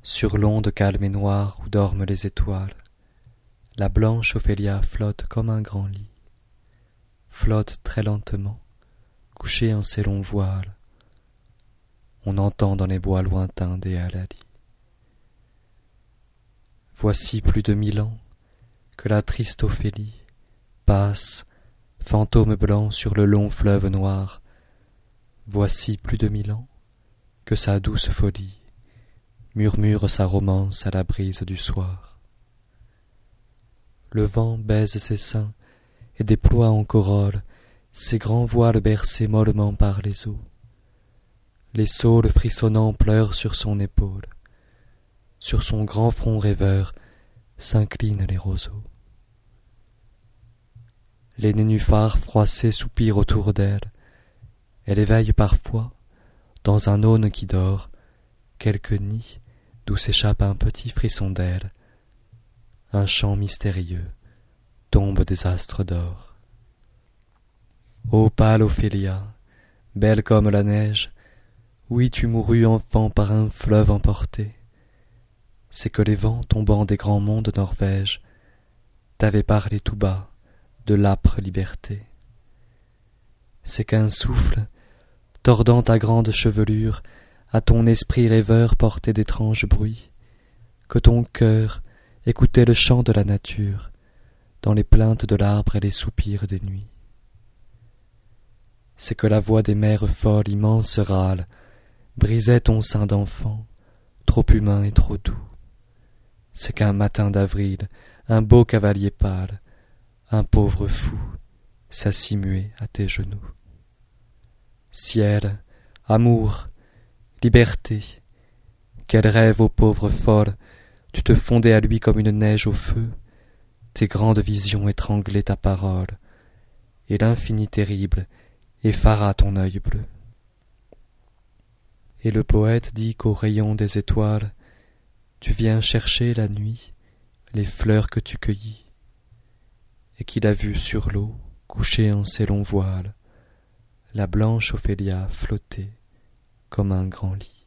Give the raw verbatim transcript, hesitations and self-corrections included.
Sur l'onde calme et noire où dorment les étoiles, la blanche Ophélia flotte comme un grand lit, flotte très lentement, couchée en ses longs voiles. On entend dans les bois lointains des halalis. Voici plus de mille ans que la triste Ophélie passe, fantôme blanc sur le long fleuve noir. Voici plus de mille ans que sa douce folie murmure sa romance à la brise du soir. Le vent baise ses seins et déploie en corolle ses grands voiles bercés mollement par les eaux. Les saules frissonnants pleurent sur son épaule. Sur son grand front rêveur s'inclinent les roseaux. Les nénuphars froissés soupirent autour d'elle. Elle éveille parfois, dans un aune qui dort, quelque nid d'où s'échappe un petit frisson d'aile. Un chant mystérieux tombe des astres d'or. Ô pâle Ophélia, belle comme la neige, oui tu mourus enfant par un fleuve emporté. C'est que les vents tombant des grands monts de Norvège t'avaient parlé tout bas de l'âpre liberté. C'est qu'un souffle, tordant ta grande chevelure, à ton esprit rêveur portait d'étranges bruits, que ton cœur écoutait le chant de la nature, dans les plaintes de l'arbre et les soupirs des nuits. C'est que la voix des mers folles, immenses râles, brisait ton sein d'enfant, trop humain et trop doux. C'est qu'un matin d'avril, un beau cavalier pâle, un pauvre fou, s'assit muet à tes genoux. Ciel, amour, liberté, quel rêve, ô pauvre folle, tu te fondais à lui comme une neige au feu, tes grandes visions étranglaient ta parole, et l'infini terrible effara ton œil bleu. Et le poète dit qu'aux rayons des étoiles, tu viens chercher la nuit les fleurs que tu cueillis, et qu'il a vu sur l'eau, couchée en ses longs voiles, la blanche Ophélia flotter comme un grand lit.